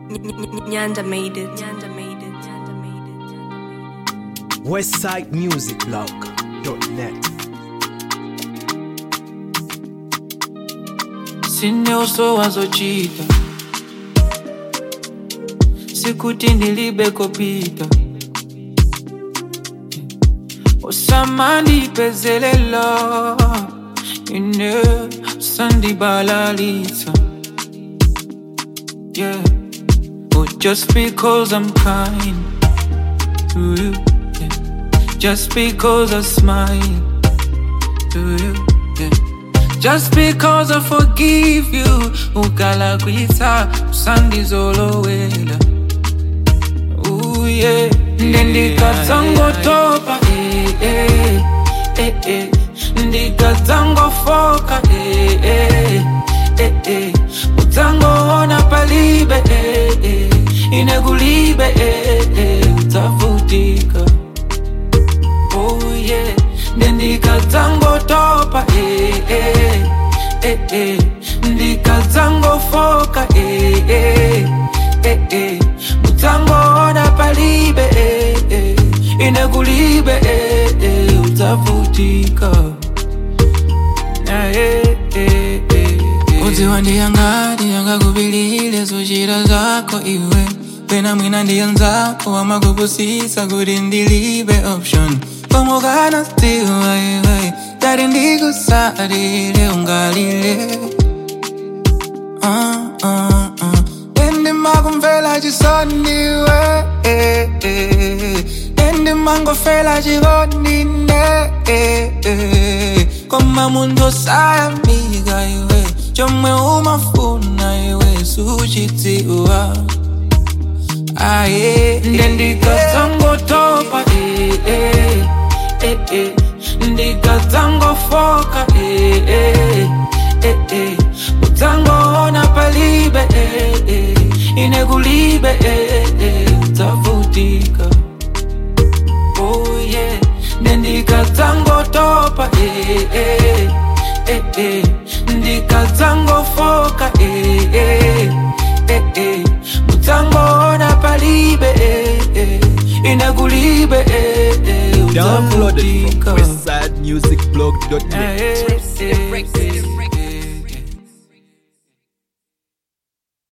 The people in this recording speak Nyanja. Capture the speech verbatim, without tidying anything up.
Nyanda made it. Nyanda made it. Nyanda made it. Nyanda made it. westside music blog dot net. Sine uso wazochita sikuti ndilibe kopita osamandi pezelela ine sandi balalitsa. Yeah, oh, just because I'm kind to you, yeah. Just because I smile to you, yeah. Just because I forgive you, ukala kwita usandi zolowela. Ooh yeah, ndikatsango topa eh eh eh eh, ndikatsango foka eh eh eh eh, utango ona palibe eh eh, inekulibe eh eh, utafutika. Oh yeah, ndikatsango topa eh eh eh eh, ndikatsango foka eh eh eh eh, utango ona palibe eh eh, inekulibe eh eh, utafutika. Eh eh eh, uzi wandiyanga ndiyanga kubilile zochita zako iwe pena mwina ndiyanzako amakupusisa kuti ndilibe option como gana still way way dari ndikusalile ungalile uh uh uh endi makumvela chisoniwe eh eh endi mangofela chigonine eh eh koma mundo sayamiga iwe chomwe umafuna iwe suchitiwa. Aye, ndikatsango topa eh eh eh eh, ndikatsango foka eh eh eh eh, utango ona palibe eh eh, inekulibe eh eh, utafutika. Oh yeah, ndikatsango topa eh eh eh eh, ndikatsango foka eh eh eh eh, utango ona palibe eh eh, inekulibe eh eh, Download it utafutika. from westside music blog dot net. Eh, eh, eh, eh.